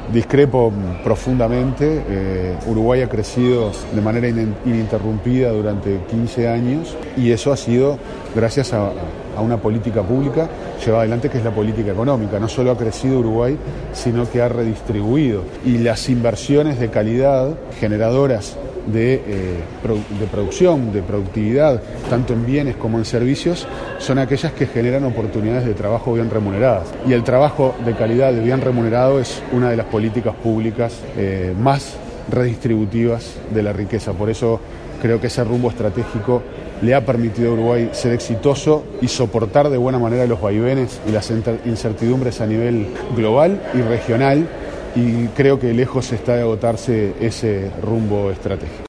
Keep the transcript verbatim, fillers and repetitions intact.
Discrepo profundamente. Eh, Uruguay ha crecido de manera ininterrumpida durante quince años y eso ha sido gracias a, a una política pública llevada adelante, que es la política económica. No solo ha crecido Uruguay, sino que ha redistribuido. Y las inversiones de calidad generadoras De, eh, de producción, de productividad, tanto en bienes como en servicios, son aquellas que generan oportunidades de trabajo bien remuneradas. Y el trabajo de calidad y bien remunerado es una de las políticas públicas eh, más redistributivas de la riqueza. Por eso creo que ese rumbo estratégico le ha permitido a Uruguay ser exitoso y soportar de buena manera los vaivenes y las incertidumbres a nivel global y regional. Y creo que lejos está de agotarse ese rumbo estratégico.